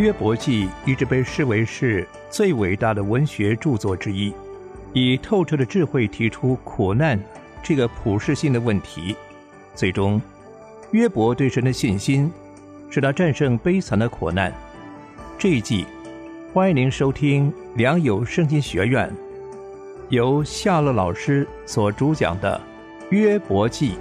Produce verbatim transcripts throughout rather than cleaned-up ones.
约伯记一直被视为是最伟大的文学著作之一，以透彻的智慧提出苦难这个普世性的问题。最终，约伯对神的信心使他战胜悲惨的苦难。这一季，欢迎您收听良友圣经学院由夏乐老师所主讲的约伯记。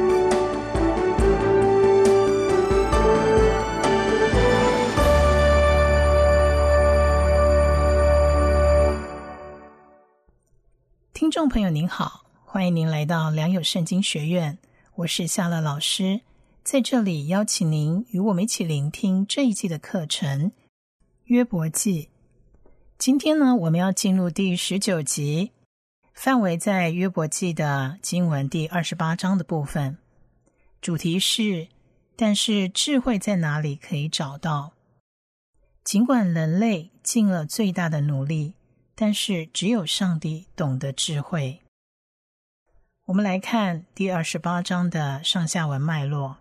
听众朋友您好，欢迎您来到良友圣经学院，我是夏乐老师，在这里邀请您与我们一起聆听这一季的课程约伯记。今天呢，我们要进入第十九集，范围在约伯记的经文第二十八章的部分，主题是但是智慧在哪里可以找到。尽管人类尽了最大的努力，但是只有上帝懂得智慧。我们来看第二十八章的上下文脉络。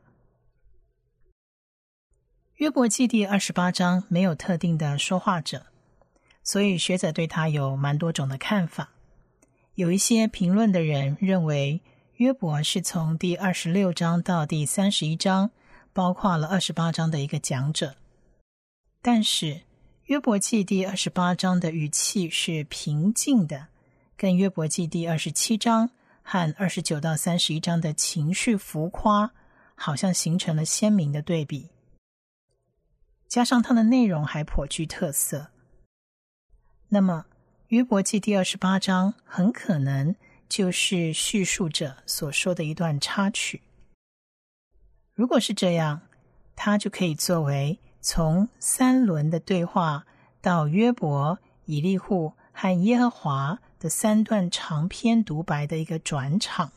约伯记第二十八章没有特定的说话者，所以学者对他有蛮多种的看法。有一些评论的人认为，约伯是从第二十六章到第三十一章，包括了二十八章的一个讲者。但是约伯记第二十八章的语气是平静的，跟约伯记第二十七章和二十九到三十一章的情绪浮夸，好像形成了鲜明的对比。加上它的内容还颇具特色，那么约伯记第二十八章很可能就是叙述者所说的一段插曲。如果是这样，它就可以作为从三轮的对话到约伯、以利户和耶和华的三段长篇独白的一个转场。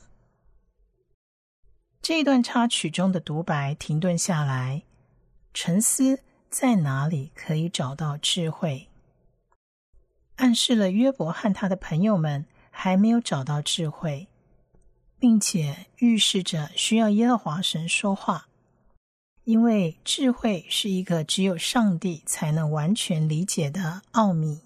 这一段插曲中的独白停顿下来，沉思在哪里可以找到智慧，暗示了约伯和他的朋友们还没有找到智慧，并且预示着需要耶和华神说话。因为智慧是一个只有上帝才能完全理解的奥秘。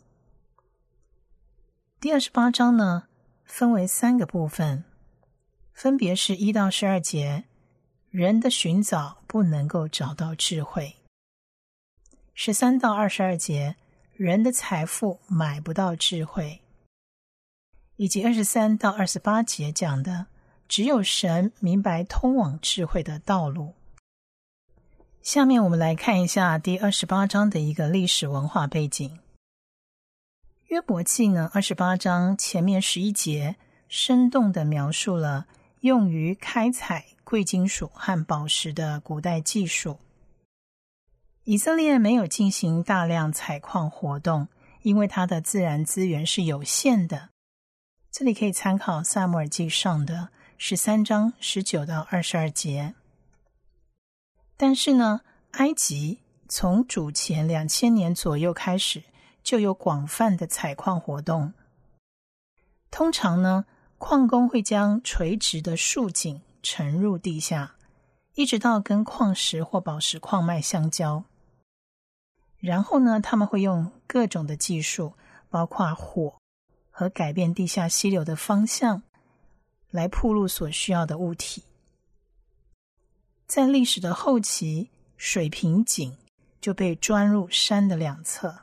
第二十八章呢，分为三个部分，分别是一到十二节，人的寻找不能够找到智慧；十三到二十二节，人的财富买不到智慧；以及二十三到二十八节讲的，只有神明白通往智慧的道路。下面我们来看一下第二十八章的一个历史文化背景。约伯记呢，二十八章前面十一节生动地描述了用于开采贵金属和宝石的古代技术。以色列没有进行大量采矿活动，因为它的自然资源是有限的。这里可以参考撒母耳记上的十三章十九到二十二节。但是呢，埃及从主前两千年左右开始就有广泛的采矿活动。通常呢，矿工会将垂直的竖井沉入地下，一直到跟矿石或宝石矿脉相交。然后呢，他们会用各种的技术，包括火和改变地下溪流的方向，来铺路所需要的物体。在历史的后期，水平井就被钻入山的两侧。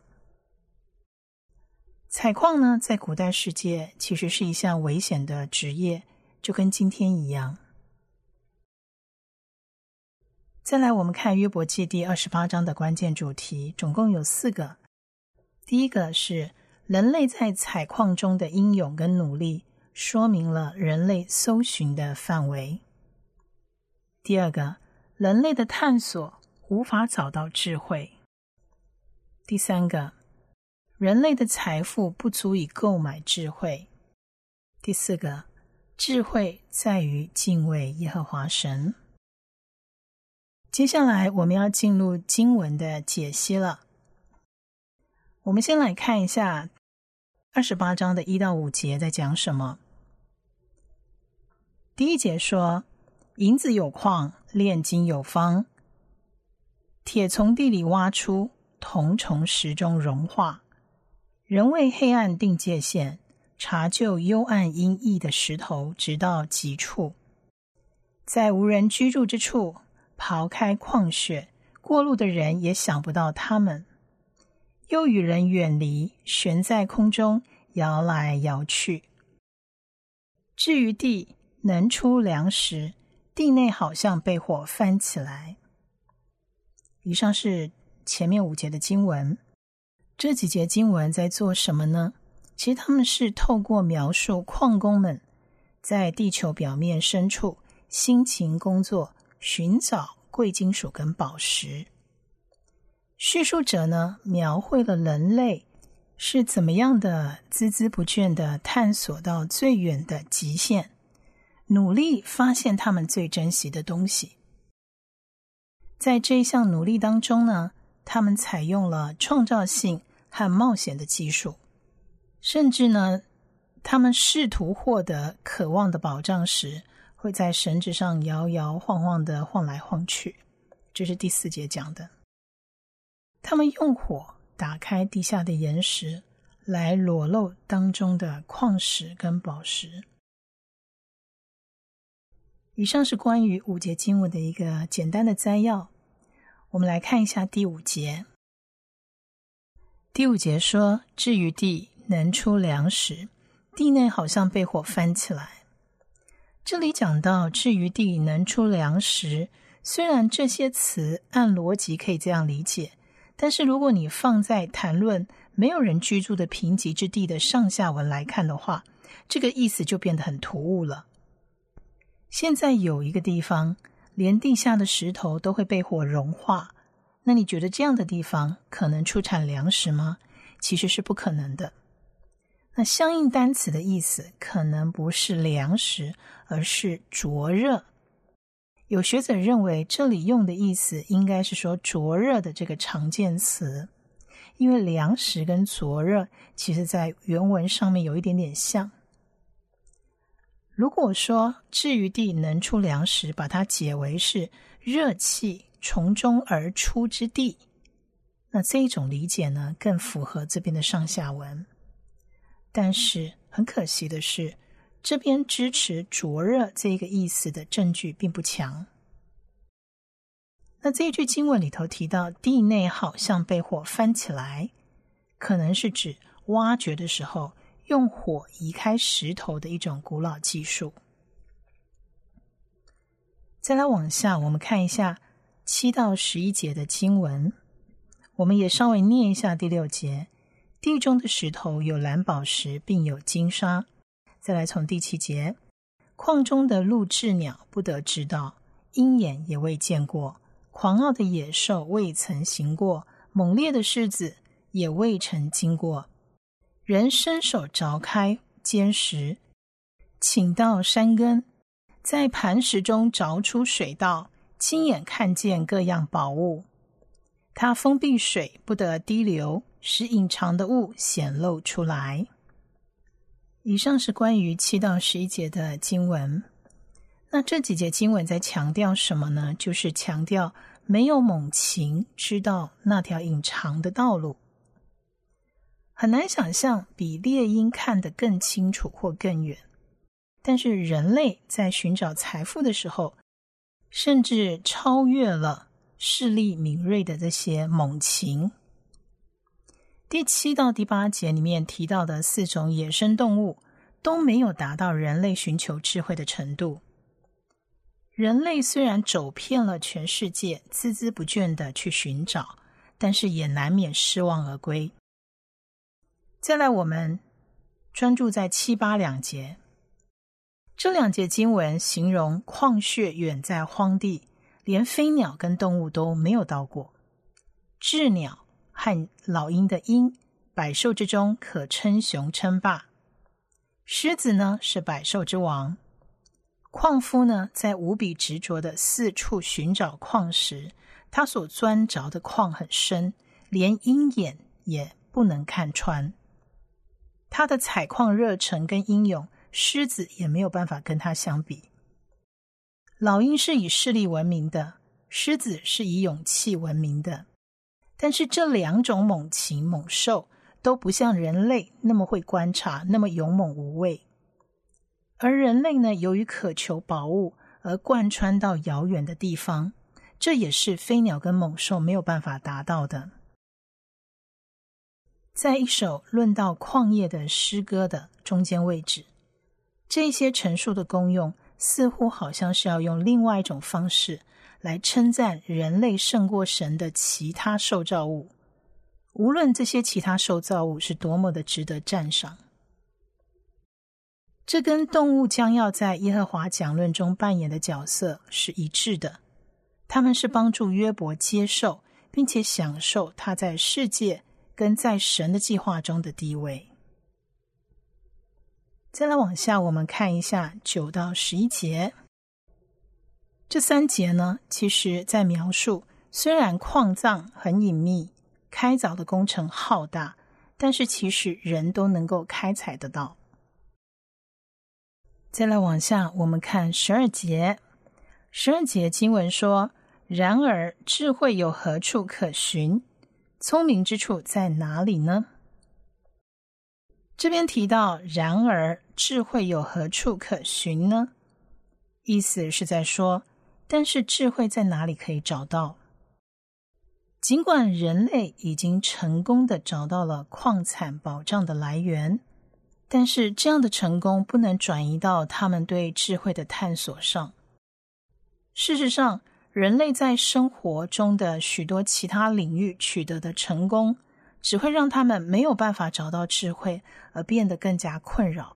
采矿呢，在古代世界其实是一项危险的职业，就跟今天一样。再来我们看约伯记第二十八章的关键主题，总共有四个。第一个是人类在采矿中的英勇跟努力，说明了人类搜寻的范围。第二个，人类的探索无法找到智慧。第三个，人类的财富不足以购买智慧。第四个，智慧在于敬畏耶和华神。接下来我们要进入经文的解析了。我们先来看一下二十八章的一到五节在讲什么。第一节说，银子有矿，炼金有方，铁从地里挖出， 同从石中融化。人为黑暗定界限，查究幽暗阴翳的石头，直到极处。在无人居住之处，刨开矿穴，过路的人也想不到他们。又与人远离，悬在空中，摇来摇去。至于地，能出粮食，地内好像被火翻起来。以上是前面五节的经文。这几节经文在做什么呢？其实他们是透过描述矿工们在地球表面深处辛勤工作，寻找贵金属跟宝石。叙述者呢，描绘了人类是怎么样的孜孜不倦地探索到最远的极限，努力发现他们最珍惜的东西。在这一项努力当中呢，他们采用了创造性和冒险的技术，甚至呢，他们试图获得渴望的宝藏时，会在绳子上摇摇晃晃的晃来晃去。这是第四节讲的。他们用火打开地下的岩石，来裸露当中的矿石跟宝石。以上是关于五节经文的一个简单的摘要。我们来看一下第五节。第五节说，至于地，能出粮食，地内好像被火翻起来。这里讲到至于地能出粮食，虽然这些词按逻辑可以这样理解，但是如果你放在谈论没有人居住的贫瘠之地的上下文来看的话，这个意思就变得很突兀了。现在有一个地方，连地下的石头都会被火融化，那你觉得这样的地方可能出产粮食吗？其实是不可能的。那相应单词的意思可能不是粮食，而是灼热。有学者认为这里用的意思应该是说灼热的这个常见词，因为粮食跟灼热其实在原文上面有一点点像。如果说至于地能出粮食，把它解为是热气从中而出之地，那这一种理解呢，更符合这边的上下文。但是很可惜的是，这边支持灼热这个意思的证据并不强。那这一句经文里头提到地内好像被火翻起来，可能是指挖掘的时候用火移开石头的一种古老技术。再来往下，我们看一下七到十一节的经文，我们也稍微念一下第六节。地中的石头有蓝宝石，并有金沙。再来从第七节，矿中的陆雉鸟不得知道，鹰眼也未见过，狂傲的野兽未曾行过，猛烈的狮子也未曾经过。人伸手凿开坚石，倾到山根，在磐石中凿出水道，亲眼看见各样宝物。他封闭水，不得滴流，使隐藏的物显露出来。以上是关于七到十一节的经文。那这几节经文在强调什么呢？就是强调没有猛禽知道那条隐藏的道路。很难想象比猎鹰看得更清楚或更远，但是人类在寻找财富的时候，甚至超越了视力敏锐的这些猛禽。第七到第八节里面提到的四种野生动物都没有达到人类寻求智慧的程度。人类虽然走遍了全世界，孜孜不倦地去寻找，但是也难免失望而归。再来，我们专注在七八两节。这两节经文形容矿穴远在荒地，连飞鸟跟动物都没有到过。雉鸟和老鹰的鹰，百兽之中可称雄称霸。狮子呢，是百兽之王。矿夫呢，在无比执着的四处寻找矿石，他所钻着的矿很深，连鹰眼也不能看穿。他的采矿热忱跟英勇，狮子也没有办法跟他相比。老鹰是以势力闻名的，狮子是以勇气闻名的。 但是这两种猛禽猛兽都不像人类那么会观察，那么勇猛无畏。而人类呢，由于渴求宝物而贯穿到遥远的地方，这也是飞鸟跟猛兽没有办法达到的。在一首论到矿业的诗歌的中间位置，这些陈述的功用似乎好像是要用另外一种方式来称赞人类胜过神的其他受造物，无论这些其他受造物是多么的值得赞赏。这跟动物将要在耶和华讲论中扮演的角色是一致的，他们是帮助约伯接受并且享受他在世界跟在神的计划中的地位。再来往下，我们看一下九到十一节。这三节呢，其实在描述虽然矿藏很隐秘，开凿的工程浩大，但是其实人都能够开采得到。再来往下，我们看十二节。十二节经文说，然而智慧有何处可寻？聪明之处在哪里呢？这边提到然而智慧有何处可寻呢？意思是在说，但是智慧在哪里可以找到？尽管人类已经成功地找到了矿产宝藏的来源，但是这样的成功不能转移到他们对智慧的探索上。事实上，人类在生活中的许多其他领域取得的成功，只会让他们没有办法找到智慧，而变得更加困扰。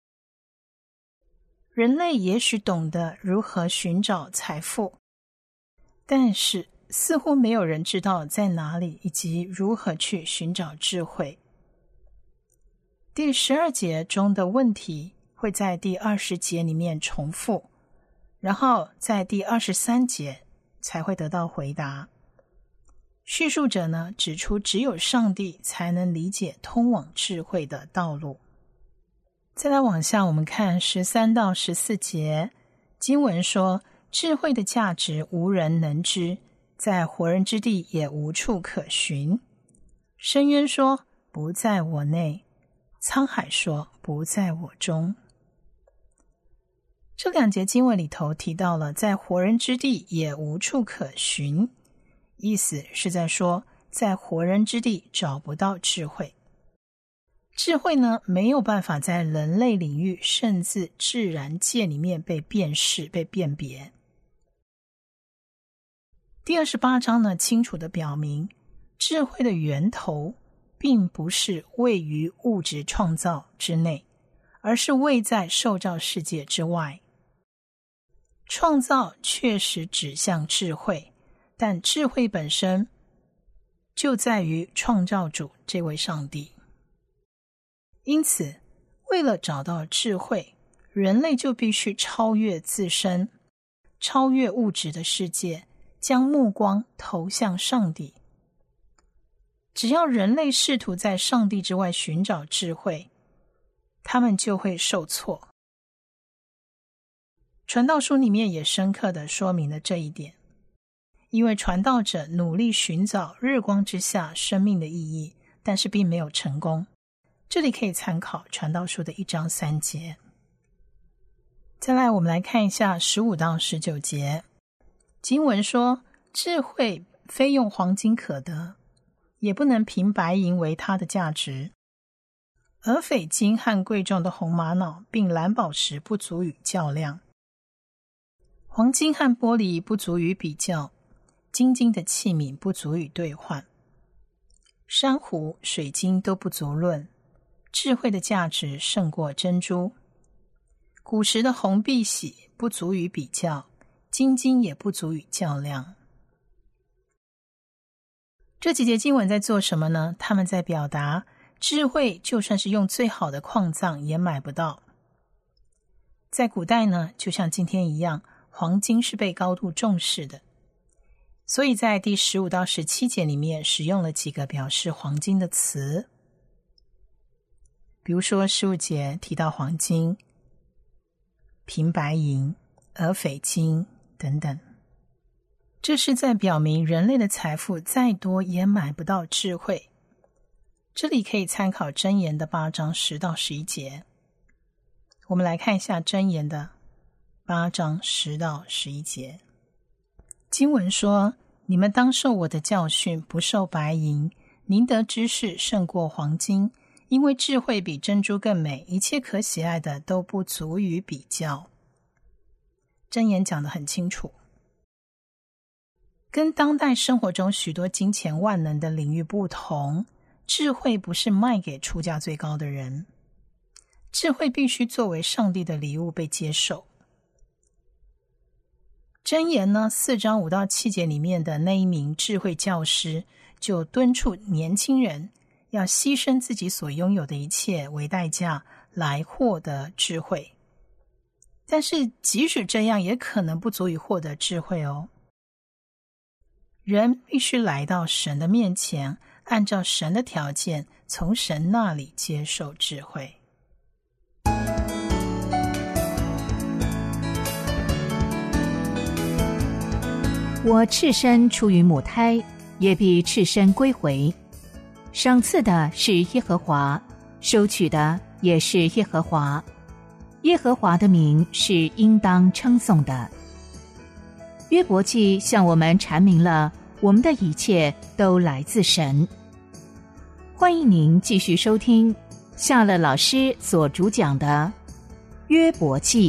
人类也许懂得如何寻找财富，但是似乎没有人知道在哪里以及如何去寻找智慧。第十二节中的问题会在第二十节里面重复，然后在第二十三节才会得到回答。叙述者呢，指出只有上帝才能理解通往智慧的道路。再来往下，我们看十三到十四节，经文说，智慧的价值无人能知，在活人之地也无处可寻。深渊说，不在我内；沧海说，不在我中。这两节经文里头提到了在活人之地也无处可寻，意思是在说在活人之地找不到智慧。智慧呢，没有办法在人类领域甚至自然界里面被辨识、被辨别。第二十八章呢，清楚地表明，智慧的源头并不是位于物质创造之内，而是位在受造世界之外。创造确实指向智慧，但智慧本身就在于创造主这位上帝。因此，为了找到智慧，人类就必须超越自身，超越物质的世界，将目光投向上帝。只要人类试图在上帝之外寻找智慧，他们就会受挫。传道书里面也深刻地说明了这一点，因为传道者努力寻找日光之下生命的意义，但是并没有成功。这里可以参考传道书的一章三节。再来，我们来看一下十五到十九节。经文说，智慧非用黄金可得，也不能凭白银为它的价值。俄斐金和贵重的红玛瑙并蓝宝石不足以较量，黄金和玻璃不足以比较，金金的器皿不足以兑换，珊瑚、水晶都不足论，智慧的价值胜过珍珠。古时的红碧玺不足以比较，金金也不足以较量。这几节经文在做什么呢？他们在表达智慧就算是用最好的矿藏也买不到。在古代呢，就像今天一样，黄金是被高度重视的，所以在第十五到十七节里面使用了几个表示黄金的词。比如说十五节提到黄金、平白银、俄斐金等等。 这是在表明人类的财富再多也买不到智慧。这里可以参考箴言的八章十到十一节。我们来看一下箴言的八章十到十一节。经文说，你们当受我的教训，不受白银，宁得知识胜过黄金，因为智慧比珍珠更美，一切可喜爱的都不足以比较。箴言讲得很清楚，跟当代生活中许多金钱万能的领域不同，智慧不是卖给出价最高的人，智慧必须作为上帝的礼物被接受。箴言呢，四章五到七节里面的那一名智慧教师就敦促年轻人要牺牲自己所拥有的一切为代价来获得智慧。但是即使这样，也可能不足以获得智慧哦。人必须来到神的面前，按照神的条件，从神那里接受智慧。 我赤身出于母胎，也必赤身归回。赏赐的是耶和华，收取的也是耶和华。耶和华的名是应当称颂的。约伯记向我们阐明了我们的一切都来自神。欢迎您继续收听夏乐老师所主讲的约伯记。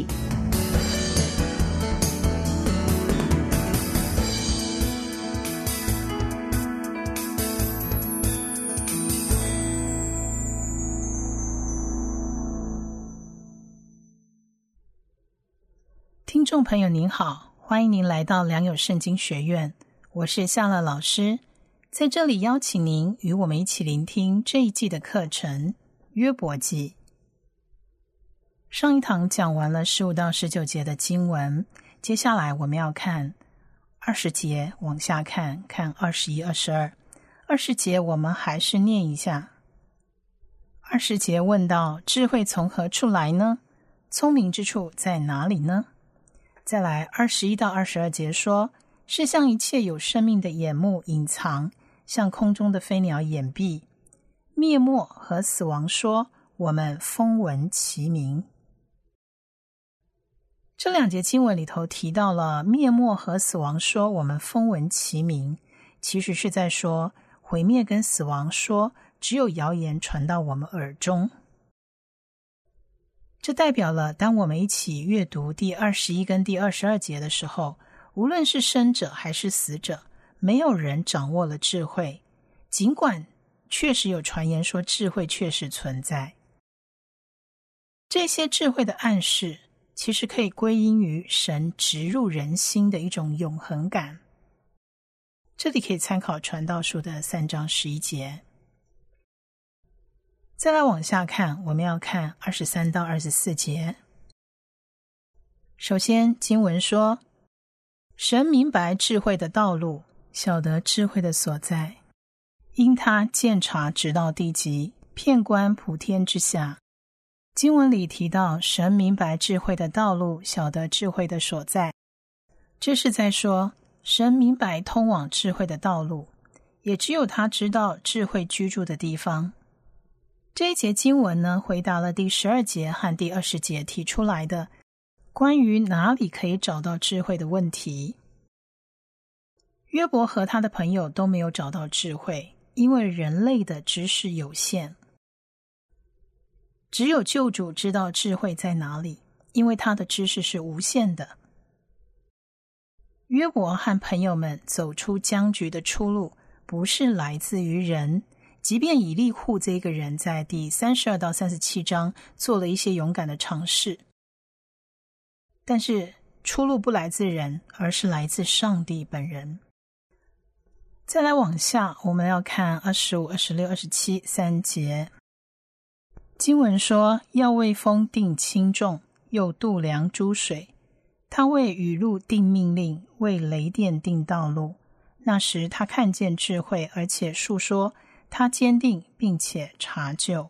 听众朋友您好，欢迎您来到良友圣经学院，我是夏乐老师，在这里邀请您与我们一起聆听这一季的课程约伯记。上一堂讲完了十五到十九节的经文，接下来我们要看二十节，往下看看二十一、二十二。二十节我们还是念一下。二十节问到，智慧从何处来呢？聪明之处在哪里呢？再来二十一到二十二节说，是向一切有生命的眼目隐藏，像空中的飞鸟掩蔽。灭没和死亡说，我们风闻其名。这两节经文里头提到了灭没和死亡说我们风闻其名，其实是在说毁灭跟死亡说只有谣言传到我们耳中。这代表了当我们一起阅读第二十一跟第二十二节的时候，无论是生者还是死者，没有人掌握了智慧，尽管确实有传言说智慧确实存在。这些智慧的暗示其实可以归因于神植入人心的一种永恒感。这里可以参考传道书的三章十一节。再来往下看，我们要看二十三到二十四节。首先经文说，神明白智慧的道路，晓得智慧的所在，因他鉴察直到地极，遍观普天之下。经文里提到神明白智慧的道路，晓得智慧的所在，这是在说神明白通往智慧的道路，也只有他知道智慧居住的地方。这一节经文呢，回答了第十二节和第二十节提出来的关于哪里可以找到智慧的问题。约伯和他的朋友都没有找到智慧，因为人类的知识有限。只有救主知道智慧在哪里，因为他的知识是无限的。约伯和朋友们走出僵局的出路，不是来自于人，即便以利户这个人在第三十二到三十七章做了一些勇敢的尝试，但是出路不来自人，而是来自上帝本人。再来往下，我们要看二十五、二十六、二十七三节。经文说，要为风定轻重，又度量诸水。他为雨露定命令，为雷电定道路。那时他看见智慧，而且述说，他坚定并且查究。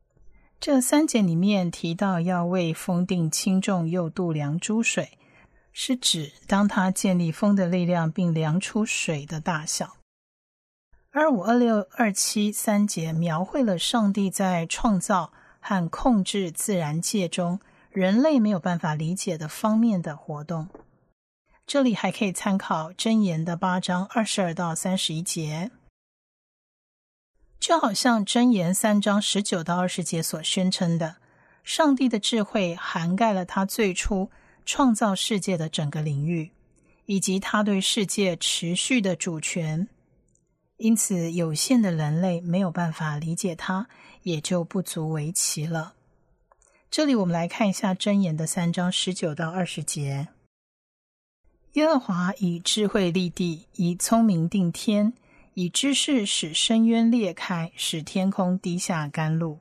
这三节里面提到要为风定轻重，又度量诸水， 是指当他建立风的力量并量出水的大小。二五、二六、二七三节描绘了上帝在创造和控制自然界中人类没有办法理解的方面的活动。这里还可以参考箴言的八章二十二到三十一节，就好像箴言三章十九到二十节所宣称的，上帝的智慧涵盖了他最初创造世界的整个领域，以及他对世界持续的主权。因此有限的人类没有办法理解他，也就不足为奇了。这里我们来看一下箴言的三章十九到二十节。耶和华以智慧立地，以聪明定天，以知识使深渊裂开，使天空滴下甘露。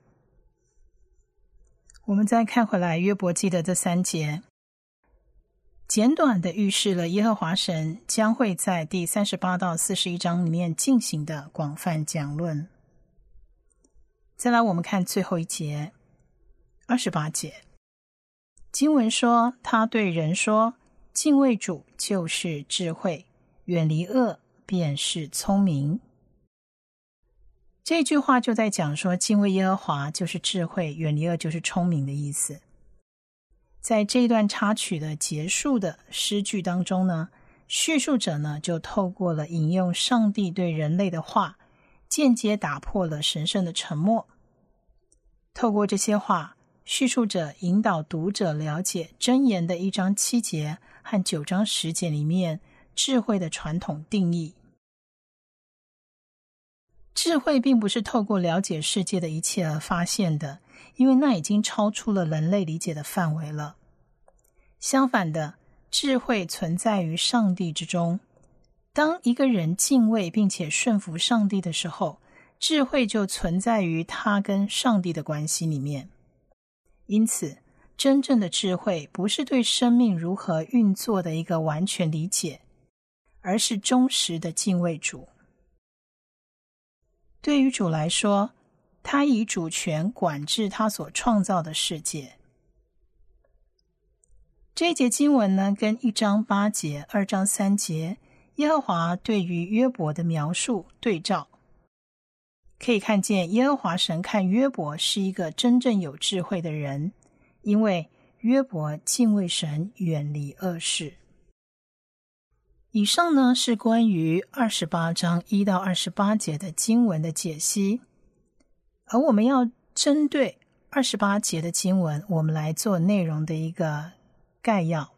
我们再看回来约伯记的这三节，简短的预示了耶和华神将会在第三十八到四十一章里面进行的广泛讲论。再来我们看最后一节二十八节，经文说，他对人说，敬畏主就是智慧，远离恶便是聪明。这句话就在讲说，敬畏耶和华就是智慧，远离恶就是聪明的意思。在这一段插曲的结束的诗句当中呢，叙述者呢就透过了引用上帝对人类的话，间接打破了神圣的沉默。透过这些话，叙述者引导读者了解箴言的一章七节和九章十节里面智慧的传统定义。智慧并不是透过了解世界的一切而发现的，因为那已经超出了人类理解的范围了。相反的，智慧存在于上帝之中。当一个人敬畏并且顺服上帝的时候，智慧就存在于他跟上帝的关系里面。因此，真正的智慧不是对生命如何运作的一个完全理解，而是忠实的敬畏主。对于主来说，他以主权管制他所创造的世界。这一节经文呢，跟一章八节、二章三节耶和华对于约伯的描述对照。可以看见耶和华神看约伯是一个真正有智慧的人，因为约伯敬畏神，远离恶事。以上呢是关于二十八章一到二十八节的经文的解析，而我们要针对二十八节的经文，我们来做内容的一个概要。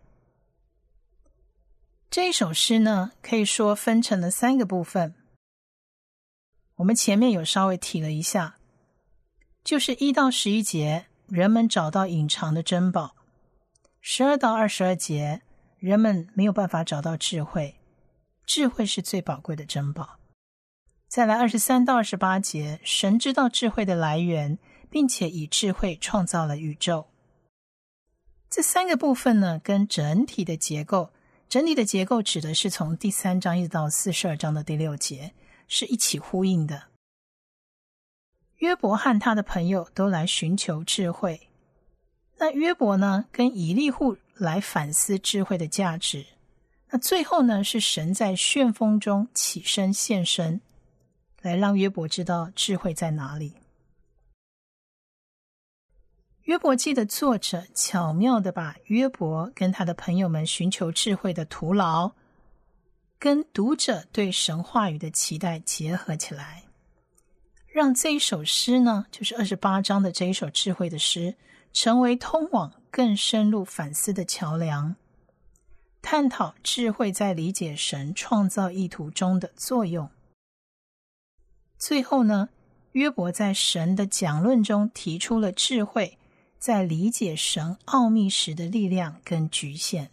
这一首诗呢，可以说分成了三个部分。我们前面有稍微提了一下，就是一到十一节，人们找到隐藏的珍宝；十二到二十二节，人们没有办法找到智慧，智慧是最宝贵的珍宝。再来二十三到二十八节，神知道智慧的来源，并且以智慧创造了宇宙。这三个部分呢，跟整体的结构，整体的结构指的是从第三章一直到四十二章的第六节，是一起呼应的。约伯和他的朋友都来寻求智慧，那约伯呢，跟以利户来反思智慧的价值。那最后呢，是神在旋风中起身现身，来让约伯知道智慧在哪里。约伯记的作者巧妙地把约伯跟他的朋友们寻求智慧的徒劳，跟读者对神话语的期待结合起来，让这一首诗呢，就是二十八章的这一首智慧的诗，成为通往更深入反思的桥梁，探讨智慧在理解神创造意图中的作用。最后呢，约伯在神的讲论中提出了智慧在理解神奥秘时的力量跟局限。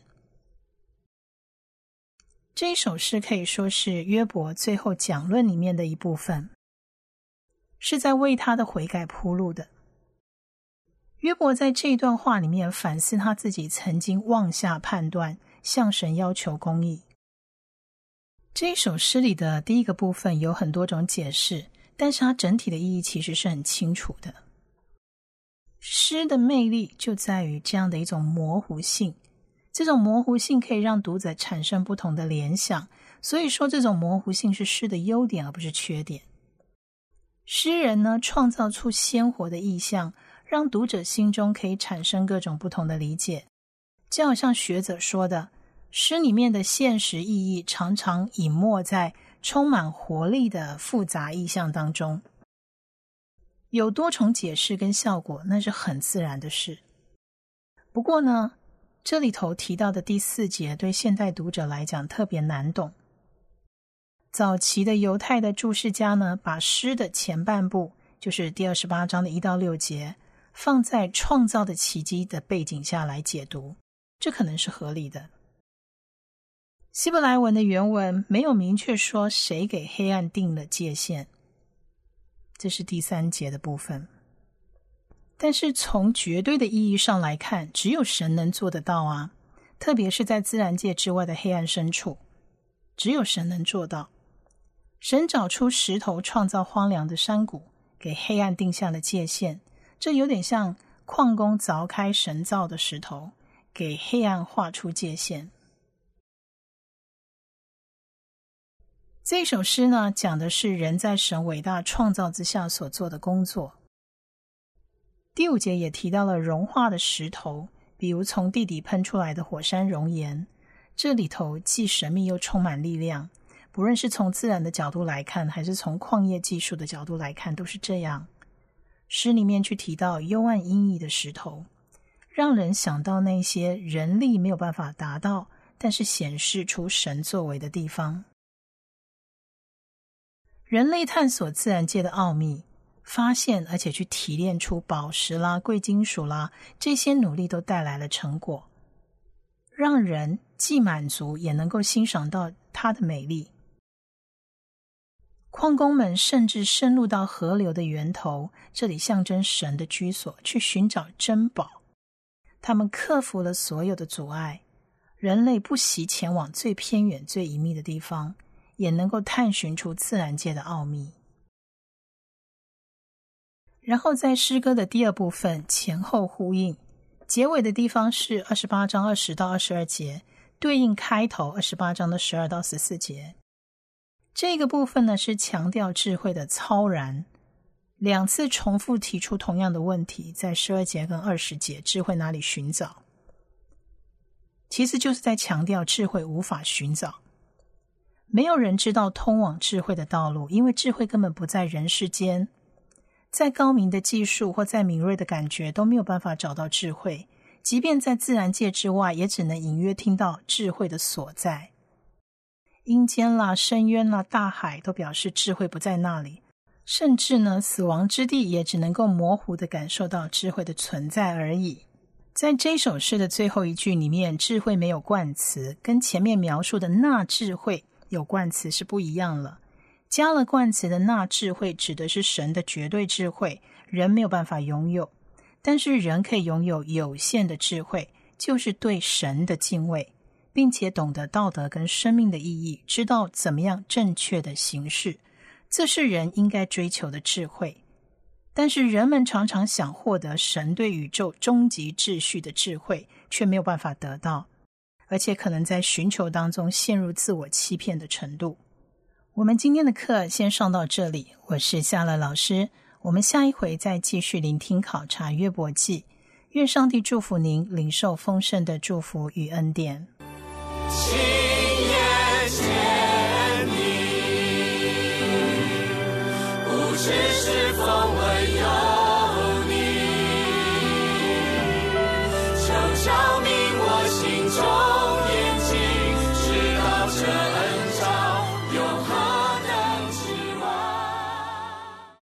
这一首诗可以说是约伯最后讲论里面的一部分，是在为他的悔改铺路的。约伯在这一段话里面反思他自己曾经妄下判断，向神要求公义。这一首诗里的第一个部分有很多种解释，但是它整体的意义其实是很清楚的。诗的魅力就在于这样的一种模糊性， 这种模糊性可以让读者产生不同的联想，所以说这种模糊性是诗的优点而不是缺点。诗人呢，创造出鲜活的意象，让读者心中可以产生各种不同的理解。就好像学者说的，诗里面的现实意义常常隐没在充满活力的复杂意象当中，有多重解释跟效果，那是很自然的事。不过呢，这里头提到的第四节对现代读者来讲特别难懂。早期的犹太的注释家呢，把诗的前半部，就是第二十八章的一到六节，放在创造的奇迹的背景下来解读，这可能是合理的。希伯来文的原文没有明确说谁给黑暗定了界限，这是第三节的部分。但是从绝对的意义上来看，只有神能做得到啊，特别是在自然界之外的黑暗深处，只有神能做到。神找出石头创造荒凉的山谷，给黑暗定下了界限，这有点像矿工凿开神造的石头，给黑暗画出界限。这首诗呢，讲的是人在神伟大创造之下所做的工作。第五节也提到了融化的石头，比如从地底喷出来的火山熔岩，这里头既神秘又充满力量，不论是从自然的角度来看，还是从矿业技术的角度来看，都是这样。诗里面去提到幽暗阴翳的石头，让人想到那些人力没有办法达到，但是显示出神作为的地方。人类探索自然界的奥秘，发现而且去提炼出宝石啦、贵金属啦，这些努力都带来了成果，让人既满足也能够欣赏到它的美丽。矿工们甚至深入到河流的源头，这里象征神的居所，去寻找珍宝。他们克服了所有的阻碍，人类不惜前往最偏远、最隐秘的地方，也能够探寻出自然界的奥秘。然后在诗歌的第二部分前后呼应，结尾的地方是二十八章二十到二十二节，对应开头二十八章的十二到十四节。这个部分呢，是强调智慧的超然，两次重复提出同样的问题，在十二节跟二十节，智慧哪里寻找？其实就是在强调智慧无法寻找。没有人知道通往智慧的道路，因为智慧根本不在人世间。再高明的技术或再敏锐的感觉都没有办法找到智慧，即便在自然界之外，也只能隐约听到智慧的所在。阴间啦、深渊啦、大海都表示智慧不在那里，甚至呢，死亡之地也只能够模糊地感受到智慧的存在而已。在这首诗的最后一句里面，智慧没有冠词，跟前面描述的那智慧有冠词是不一样了。加了冠词的那智慧指的是神的绝对智慧，人没有办法拥有，但是人可以拥有有限的智慧，就是对神的敬畏，并且懂得道德跟生命的意义，知道怎么样正确的行事，这是人应该追求的智慧。但是人们常常想获得神对宇宙终极秩序的智慧，却没有办法得到，而且可能在寻求当中陷入自我欺骗的程度。我们今天的课先上到这里，我是夏乐老师，我们下一回再继续聆听考察约伯记。愿上帝祝福您领受丰盛的祝福与恩典。 亲眼见你，不知是否唯有你，就叫你